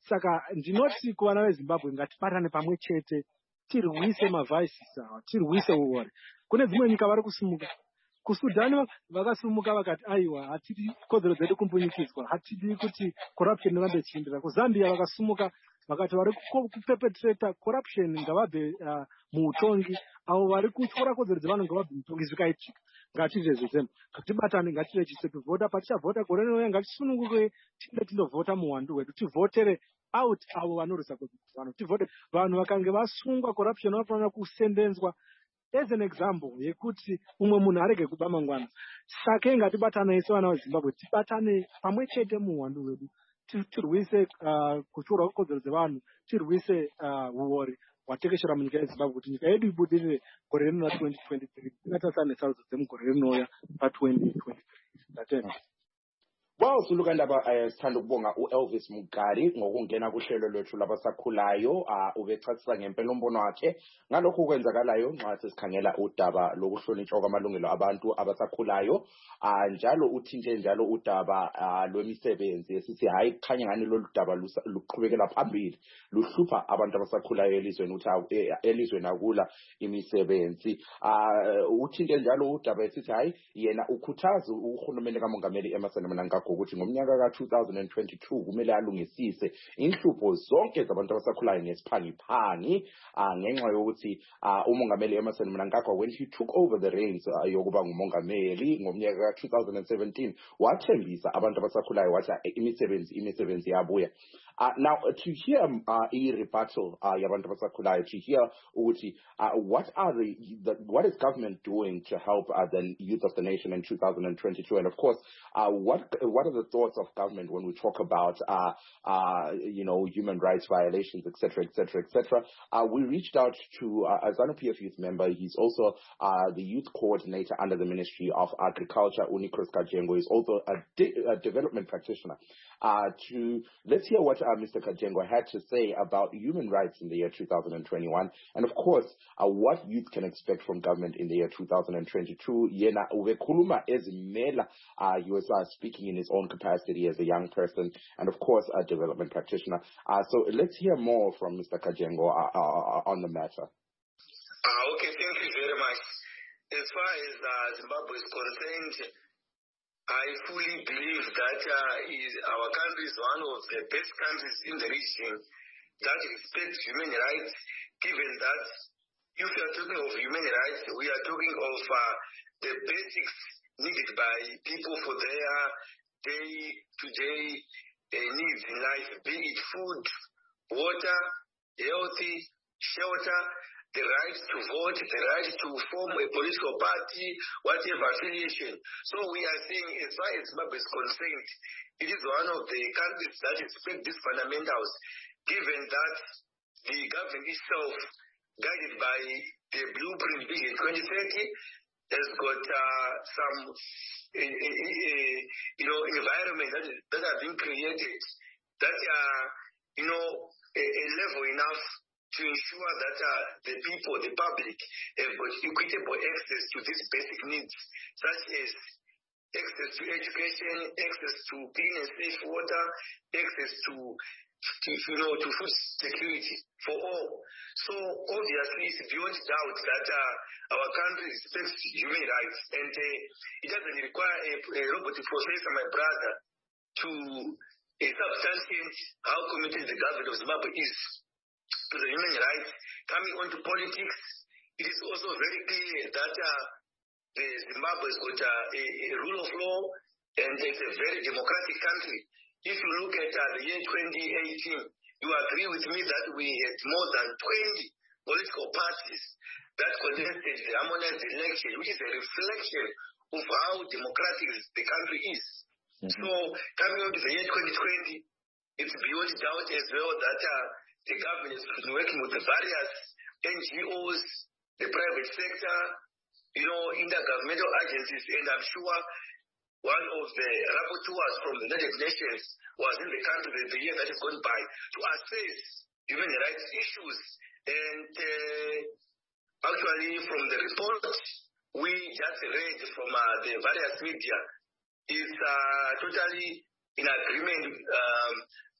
Saka ndinoti kuvana veZimbabwe ngatibatane pamwe chete tirwise mavhaisisi awa, tirwise uwori. Kune dzimwe nyika vari kusumuka. KuSudani vakasumuka vakati aiwa hatidi kodzero dzedu kumbunyikidzwa, hatidi kuti corruption irambe ichienderera. KuZambia vakasumuka vakati vari kupepetreta corruption ngavabve muutongi, avo vari kutyora kodzero dzevanhu ngavabve muutongi. Zvikaitika ngatizvezvedzemo, ngatibatane, ngatirejiste tovhota. Patichavhota gore rinouya ngatisununguke tiende tindovhota muwandu hwedu, tivhotere out avo vanorwisa kodzero dzevanhu, tivhote vanhu vakange vasungwa corruption vanofanira kusendenzwa as an example yekuti umwe munhu arege kuba mangwana. Saka ngatibatane sevana veZimbabwe, tibatane pamwe chete muwandu hwedu, tirwise kutyurwa kwekodzero dzevanhu, tirwise uori hwatekeshera munyika yeZimbabwe kuti nyika yedu ibudirire gore rino ra2023 tingatarisa nesarudzo dzemugore rinouya ra2023. Ndatenda. Well, sulukandaba sithanda ukubonga uElvis Mugari ngokungena kuhlelo lwethu labasakhulayo ubechathisa ngempela umbono wakhe ngalokho okwenzakalayo nxa sesikhangela udaba lokuhlonitshwa kwamalungelo abantu abasakhulayo njalo uthinte njalo udaba lwemisebenzi esithi hayi kukhanya ngani lolu daba luqhubekela phambili luhlupha abantu abasakhulayo elizweni akula imisebenzi. Uthinte njalo udaba esithi hayi yena ukhuthaza uhulumende kaMongameli Emmerson Mnangagwa ukuthi ngomnyaka ka2022 kumele alungisise inhlupho zonke zabantu abasakhulayo ngesiphangiphangi ngenxa yokuthi uMongameli Emmerson Mnangagwa when he took over the reins yokuba ngumongameli ngomnyaka ka2017 wathembisa abantu abasakhulayo wathi imisebenzi yabuya. Now to hear rebuttal yabantu abasakhulayo, to hear ukuthi what is government doing to help the youth of the nation in 2022, and of course what are the thoughts of government when we talk about human rights violations, etc. We reached out to a ZANU-PF youth member. He's also the youth coordinator under the Ministry of Agriculture. Unikros Kajengo is also a development practitioner. Let's hear what Mr. Kajengo had to say about human rights in the year 2021, and of course what youth can expect from government in the year 2022. Yena uvekuluma ezimela, he was speaking in his own capacity as a young person and of course a development practitioner. So let's hear more from Mr. Kajengo on the matter. Okay, thank you very much. As far as Zimbabwe is concerned, I fully believe that our country is one of the best countries in the region that respects human rights, given that if we are talking of human rights, we are talking of the basics needed by people for their day-to-day needs in life, be it food, water, healthy, shelter, the right to vote, the right to form a political party, whatever affiliation. So we are saying, as far as Zimbabwe is concerned, it is one of the countries that respect these fundamentals, given that the government itself, guided by the Blueprint Vision 2030, has got some environment that have been created that are a level enough to ensure that the people, the public, have got equitable access to these basic needs, such as access to education, access to clean and safe water, access to food security for all. So obviously it's beyond doubt that our country respects human rights, and it doesn't require a robot professor, my brother, to substantiate how committed the government of Zimbabwe is to the human rights. Coming on to politics, it is also very clear that the Zimbabwe has got a rule of law, and it's a very democratic country. If you look at the year 2018, you agree with me that we had more than 20 political parties that contested the harmonized election, which is a reflection of how democratic the country is. Mm-hmm. So coming on to the year 2020, it's beyond doubt as well that the government is working with the various NGOs, the private sector, intergovernmental agencies, and I'm sure one of the rapporteurs from the United Nations was in the country the year that has gone by to assess human rights issues. And actually from the report we just read from the various media is totally in agreement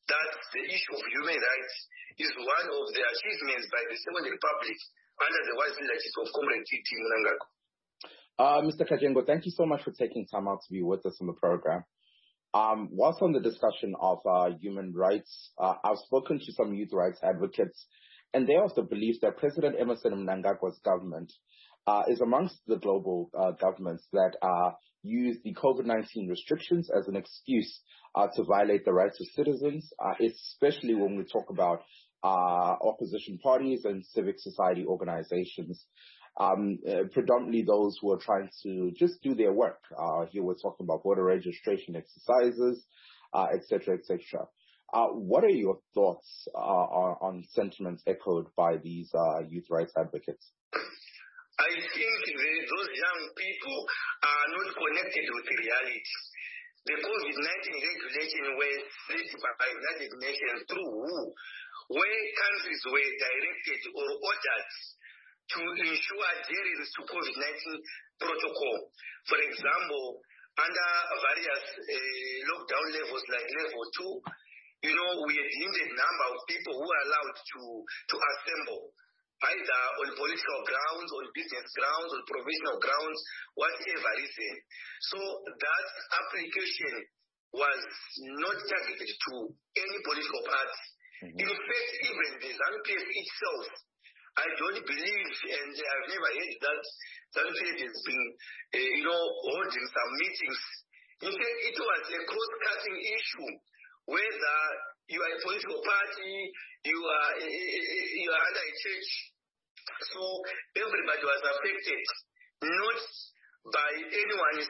that the issue of human rights is one of the achievements by the Second Republic under the wise leadership of Comrade T.T. Mnangagwa. Mr. Kajengo, thank you so much for taking time out to be with us on the program. Whilst on the discussion of human rights, I've spoken to some youth rights advocates, and they also believe that President Emmerson Mnangagwa's government is amongst the global governments that use the COVID-19 restrictions as an excuse to violate the rights of citizens, especially when we talk about opposition parties and civic society organizations. Predominantly those who are trying to just do their work. Here we're talking about voter registration exercises, etc., etc. What are your thoughts on sentiments echoed by these youth rights advocates? I think those young people are not connected with reality. The COVID-19 regulation were set by United Nations through WHO, where countries were directed or ordered to ensure adherence to COVID-19 protocol. For example, under various lockdown levels like level 2, we had limited number of people who are allowed to assemble, either on political grounds, on business grounds, on professional grounds, whatever reason. So that application was not targeted to any political party. In fact, even the ZANU-PF itself, I don't believe, and I've never heard that ZANU-PF has been, holding some meetings. In fact, it was a cross-cutting issue, whether you are a political party, you are under a church. So everybody was affected, not by anyone's,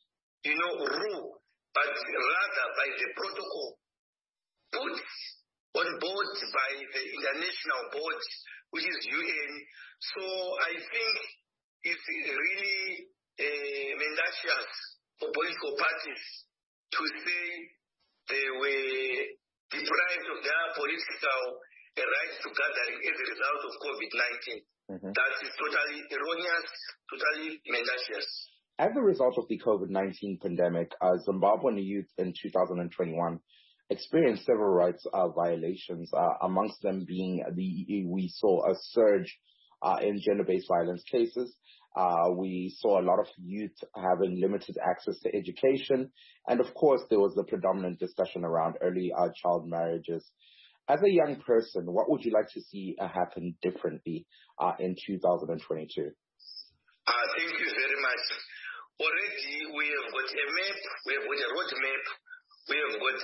rule, but rather by the protocol put on board by the international board, which is UN. So I think it's really mendacious for political parties to say they were deprived of their political right to gathering as a result of COVID-19. That is totally erroneous, totally mendacious. As a result of the COVID-19 pandemic, Zimbabwean youth in 2021 experienced several rights violations, amongst them being we saw a surge in gender-based violence cases. We saw a lot of youth having limited access to education. And of course, there was the predominant discussion around early child marriages. As a young person, what would you like to see happen differently in 2022? Thank you very much. Already we have got a map, we have got a roadmap, we have got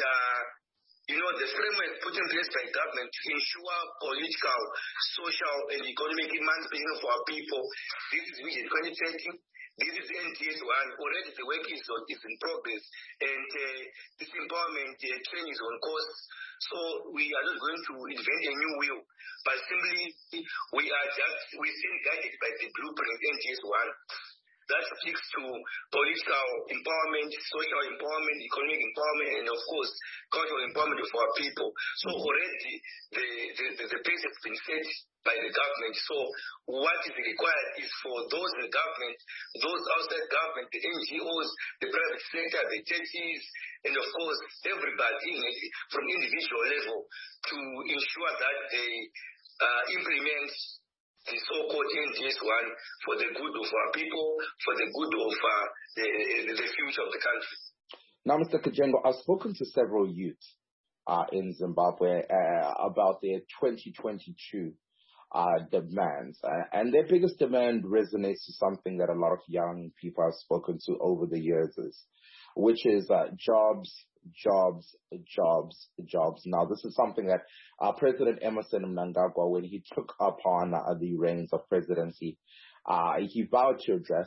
the framework put in place by government to ensure political, social, and economic emancipation of our people. This is Vision 2030. This is NTS 1. Already the work is in progress, and this empowerment training is on course. So we are not going to invent a new wheel, but simply we still guided by the blueprint NTS 1. That speaks to political empowerment, social empowerment, economic empowerment, and of course, cultural empowerment of our people. So already the pace has been set by the government. So what is required is for those in the government, those outside government, the NGOs, the private sector, the churches, and of course, everybody from individual level to ensure that they implement the so-called NTS 1 for the good of our people, for the good of the future of the country. Now, Mr. Kajengo, I've spoken to several youth in Zimbabwe about their 2022 demands. And their biggest demand resonates to something that a lot of young people have spoken to over the years, which is jobs, jobs, jobs, jobs. Now, this is something that President Emmerson Mnangagwa, when he took upon the reins of presidency, he vowed to address.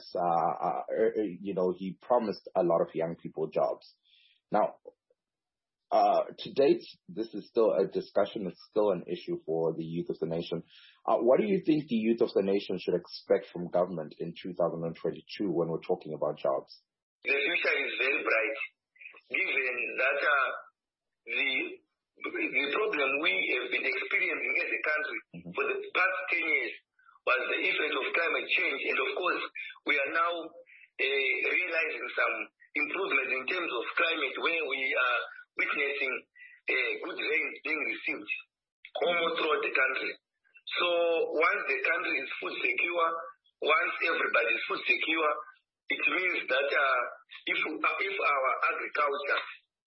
He promised a lot of young people jobs. Now, to date, this is still a discussion. It's still an issue for the youth of the nation. What do you think the youth of the nation should expect from government in 2022 when we're talking about jobs? The future is very bright, given that the problem we have been experiencing as a country for the past 10 years was the effect of climate change. And of course, we are now realizing some improvements in terms of climate, where we are witnessing good normal throughout the country. So once the country is food secure, once everybody is food secure, it means that if our agriculture,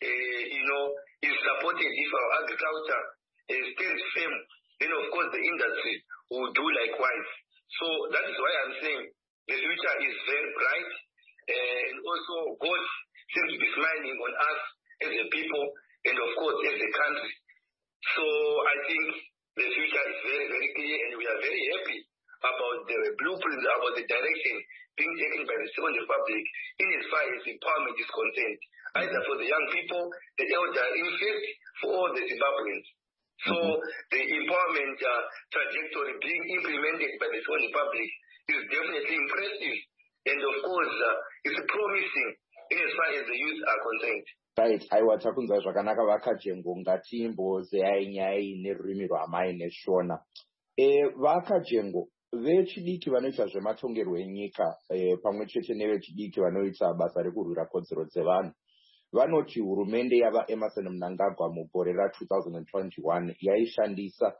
is supported, if our agriculture stays firm, then of course the industry will do likewise. So that is why I'm saying the future is very bright, and also God seems to be smiling on us as a people, and of course as a country. So I think the future is very, very clear, and we are very happy about the blueprint, about the direction being taken by the Second Republic in as far as empowerment is concerned, either for the young people, the elderly, in fact, for all the Zimbabweans. So the empowerment trajectory being implemented by the Second Republic is definitely impressive, and of course it's promising in as far as the youth are concerned. Right, aiwa takunzwa zvakanaka vakajengo ngatimbozeyai nyaya nerurimi rwamai neshona. Vakajengo vechidiki vanoita zvematongerwo enyika pamwe chete nevechidiki vanoita basa rekurwira kodzero dzevanhu vanoti hurumende yava Emmerson Mnangagwa mugore ra2021 yaishandisa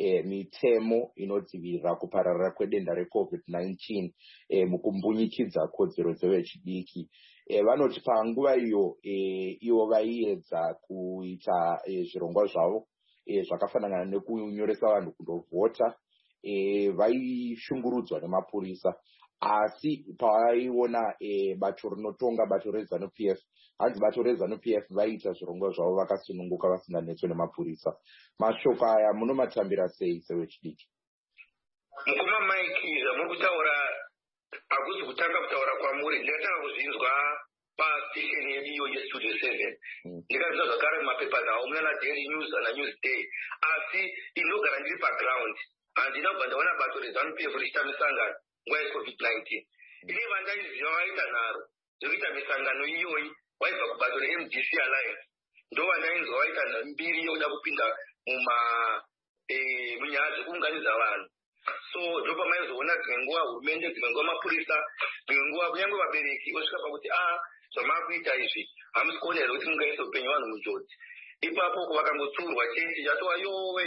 mitemo inodzivirira kupararira kwedenda reCovid-19 mukumbunyikidza kodzero dzevechidiki. Vanoti panguva iyo ivo vaiedza kuita zvirongwa zvavo zvakafanana nekunyoresa vanhu kundovhota, vaishungurudzwa nemapurisa, asi pavaiona bato rinotonga, bato reZANU-PF, hanzi bato reZANU-PF vaita zvirongwa zvavo vakasununguka vasinganetswe nemapurisa. Mashoko aya munomatambira sei sevechidiki? Mukoma Mike, zvamuri kutaura hakuzi kutanga kutaura kwamuri, ndingatanga kuzvinzwa pastation yedu iyo yeStudio 7. Ndikazvinzwa zvakare mumapepa nawo munana Daily News ana Newsday, asi indogara ndiri paground. Handina kubva ndaona bato reZANU-PF richita misangano nguva yeCovid-19. Ine vandaiziva vaita nharo dzekuita misangano iyoyi vaibva kubato reMDC Alliance. Ndo vandainzwa vaita mbiri yokuda kupinda munyaya dzekuunganidza vanhu. So ndopa maizoona dzimwe nguva hurumende, dzimwe nguva mapurisa, dzimwe nguva kunyange vabereki vosvika pakuti zvamakuita izvi hamusi kuona here kuti mungaisa upenyu vanhu munjodzi. Ipapo vakangotsurwa chete chatova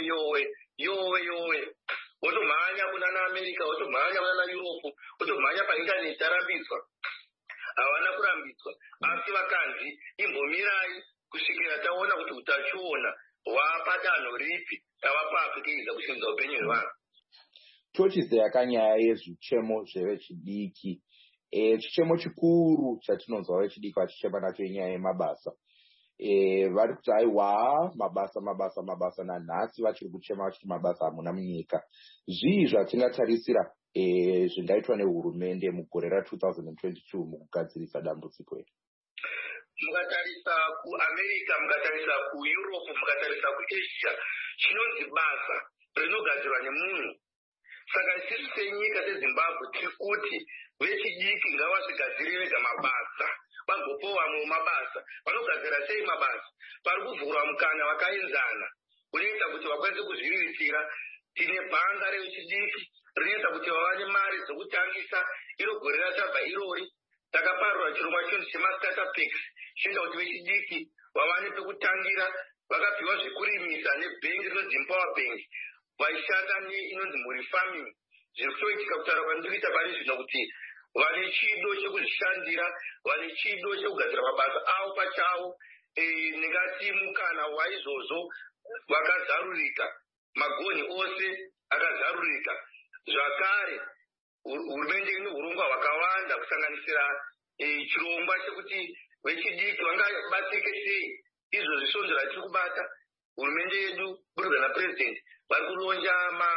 yowe wotomhanya kunana America, wotomhanya kunana Europe, wotomhanya paintaneti yarambidzwa. Havana kurambidzwa, asi vakanzi imbomirai kusvikira taona kuti utachiona hwapadanho ripi tava paapikiriza kuchinza upenyu hwevanhu. Tochizeya kanyaya yezvichemo zvevechidiki. Chichemo chikuru chatinonzwa vechidiki vachichema nacho inyaya yemabasa. Vari kuti aiwa mabasa nanhasi vachiri kuchema vachiti mabasa hamuna munyika. Zvii zvatingatarisira zvingaitwa nehurumende mugore ra2022 mukugadzirisa dambudziko iri? Mukatarisa kuAmerica, mukatarisa kuEurope, mukatarisa kuAsia, chinonzi basa rinogadzirwa nemunhu. Saka isusu senyika seZimbabwe tiri kuti vechidiki ngavazvigadzirire vega mabasa, vagopawo vamwe mabasa. Vanogadzira sei mabasa? Pari kuvhurwa mukana wakaenzana unoita kuti vakwanise kuzviriritira. Tine bhanga revechidiki rinoita kuti vawane mari dzokutangisa. Iro gore rachabva irori takaparura chirongwa chinhu chemastartups chinoita kuti vechidiki vawane pekutangira. Vakapiwa zvekurimisa nebhengi rinonzi Empower Bank, vaishanda inonzi Muri Farming. Zviri kutoitika kutaura kwandiriita pari zvino kuti vane chido chekuzvishandira, vane chido chekugadzira mabasa avo pachavo. Ndingati mukana waizvozvo wakazarurika, magonhi ose akazarurika. Zvakare hurumende ine urongwa hwakawanda kusanganisira chirongwa chekuti vechidiki vangabatsike sei. Izvo zvisonzo zvatiri kubata, hurumende yedu burigwa naPresident vari kuronja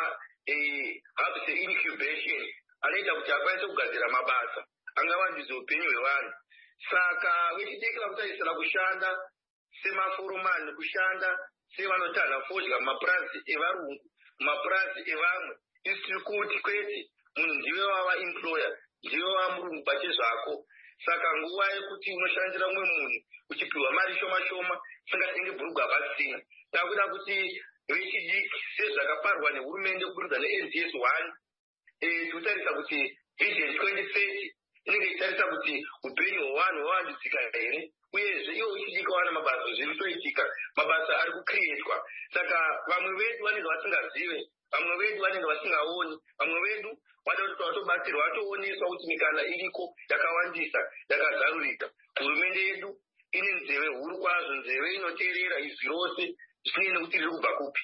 hubs incubation anoita kuti akwanise kugadzira mabasa angavandudza upenyu hwevanhu. Saka vechidiki vakutarisira kushanda semaforomani, kushanda sevanotanha fodya mumapurazi evarungu, mumapurazi evamwe. Isi tiri kuti kwete munhu ndiwe wava employer, ndiwe wava murungu bache zvako. Saka nguva yekuti unoshandira umwe munhu uchipiwa mari shoma shoma singatenge bhurugwa pasina. Takuda kuti vechidiki sezvakaparwa nehurumende kuburikidza neNDS 1 tikutarisa kuti Vision 2030 inenge ichitarisa kuti upenyu hwevanhu hwavandudzika here uyezve iwo uchiitika wana mabasa zviri kutoitika mabasa ari kucreatwa. Saka vamwe vedu vanenge vasingazive, vamwe vedu vanenge vasingaoni, vamwe vedu vada kuti vatobatsirwa vatooneswa kuti mikana iriko yakawandisa yakazarurika. Hurumende yedu ine nzeve huru kwazvo, nzeve inoteerera izwi rose zvisinei nekuti riri kubva kupi.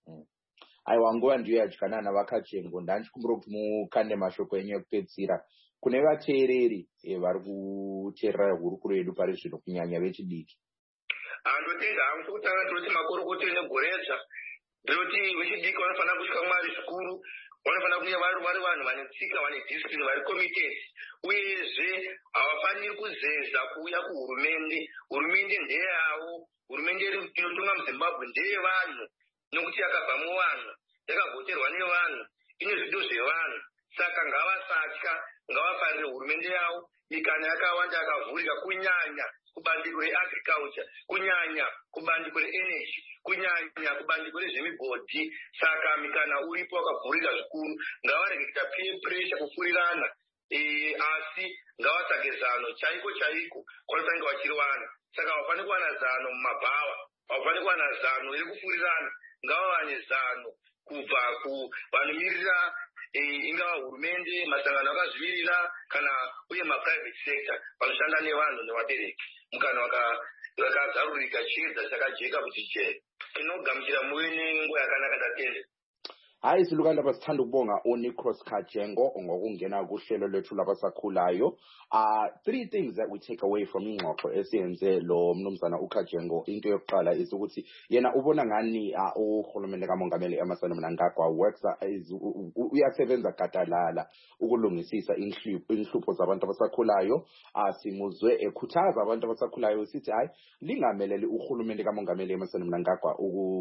Aiwa, nguva ndiyo yadyanana Vakachengo. Ndanchikumbira kuti mukande mashoko enyu ekupedzisira kune vateereri vari kuteerera hurukuro yedu pari zvino kunyanya vechidiki. Ndotenga hangu chokutanga ndinoti makorokoto negoreza ndinoti vechidiki vanofanira kusvika Mwari zvikuru, vanofanira kunge vari vanhu vane tsika, vane discipline, vari committed, uyezve havafaniri kuzeza kuuya kuhurumende. Hurumende ndeyavo, hurumende inotonga muZimbabwe ndeyevanhu, nokuti yakabva muvanhu, yakagoterwa nevanhu, ine zvido zvevanhu. Saka ngavasatya, ngavafarire hurumende yavo. Mikana yakawanda yakavhurika, kunyanya kubandiko reagriculture, kunyanya kubandiko reenergy, kunyanya kubandiko rezvemigodhi. Saka mikana uripo wakavhurika zvikuru. Ngavarege kuita peer pressure kufurirana, asi ngavatsvake zano chaiko chaiko kwanofanira vachiriwana. Saka havafaniri kuwana zano mumabhawa, havafaniri kuwana zano rekufurirana. Ngavawane zano kubva kuvanomirira ingava hurumende, masangano akazvimirira kana uye maprivate sector vanoshanda nevanhu nevabereki. Mukana wakazarurika chiedza chakajeka kuti je. Tinogamuchira muve nenguva yakanaka ndatende. Hayi silukanda basithanda ukubonga uNicros Kajengo ngokungena kuhlelo lwethu labasakhulayo. Three things that we take away from ingxoxo esiyenze lo mnumzana uKajengo. Into yokuqala is ukuthi yena ubona ngani uhulumende kaMongameli Emmerson Mnangagwa works uyasebenza gadalala ukulungisisa inhlupho zabantu abasakhulayo. Simuzwe ekhuthaza abantu abasakhulayo sithi hayi lingameleli uhulumende kaMongameli Emmerson Mnangagwa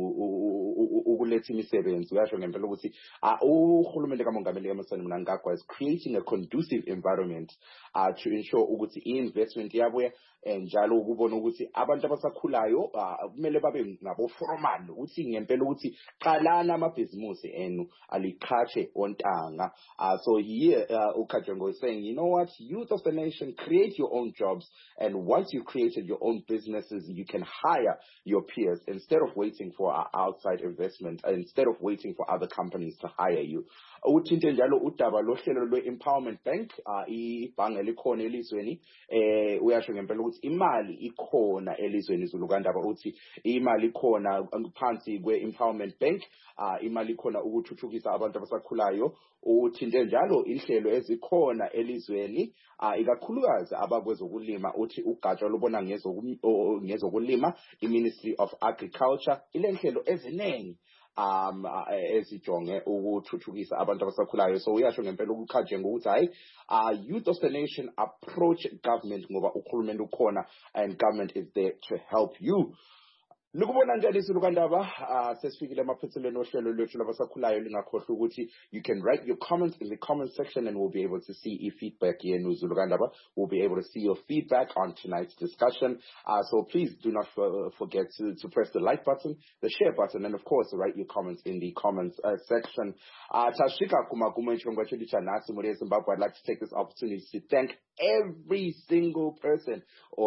ukuletha imisebenzi. Uyasho ngempela ukuthi uhulumende kaMongameli Emmerson Mnangagwa is creating a conducive environment to ensure ukuthi i-investment yabuya njalo ukubona ukuthi abantu abasakhulayo kumele babe ngaboformal, ukuthi ngempela ukuthi qalana amabhizimusi enu aliqhatshe ontanga. So here uKajengo is saying, you know what, youth of the nation, create your own jobs, and once you've created your own businesses, you can hire your peers instead of waiting for outside investment, instead of waiting for other companies to hire you. Uthinte njalo udaba lohlelo lwe-Empowerment Bank, ibhange likhona elizweni, uyasho ngempela ukuthi imali ikhona elizweni Zulukandaba, uthi imali ikhona phansi kwe-Empowerment Bank, imali ikhona ukuthuthukisa abantu abasakhulayo. Uthinte njalo inhlelo ezikhona elizweni, ikakhulukazi abakwezokulima, uthi ugatsha lubona ngezokulima, i-Ministry of Agriculture, ile nhlelo eziningi ezijonge ukuthuthukisa abantu abasakhulayo. So uyasho ngempela uKajengo ukuthi hayi, youth of the nation, approach government ngoba uhulumende ukhona and government is there to help you. Likubona njani Zulukandaba, sesifikile emaphethelweni ohlelo lwethu labasakhulayo. Lingakhohlwa ukuthi you can write your comments in the comment section and we'll be able to see your feedback yenu Zulukandaba. We'll be able to see your feedback on tonight's discussion. So please do not forget to press the like button, the share button, and of course write your comments in the comments section. Tashika Kumaguma Nchongwa Chedi Chanasi Muri Zimbabwe. I'd like to take this opportunity to thank every single person,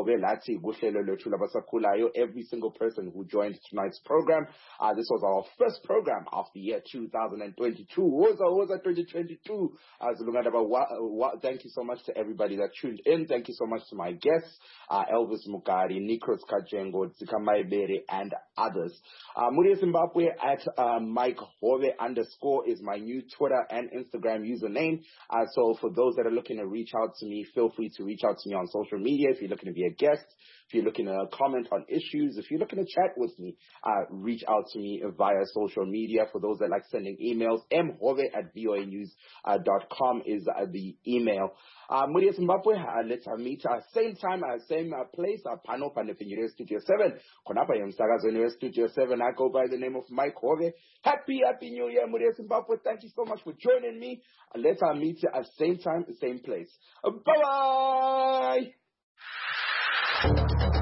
every single person who joined tonight's program. This was our first program of the year 2022. Woza 2022. Thank you so much to everybody that tuned in. Thank you so much to my guests, Elvis Mukari, Nicros Kajengo, Zikamai Bere, and others. Muri Zimbabwe at Mike Hove _ is my new Twitter and Instagram username. So for those that are looking to reach out to me, feel free to reach out to me on social media. If you're looking to be a guest, if you're looking to comment on issues, if you're looking to chat with me, reach out to me via social media. For those that like sending emails, mhove@voanews.com is the email. Muri Zimbabwe, let's meet same time, same place, Pano Panefinyere Studio 7. Konapa Yamsagazone Studio 7. I go by the name of Mike Hove. Happy New Year, Muri Zimbabwe. Thank you so much for joining me. Let's meet at same time, same place. Bye-bye!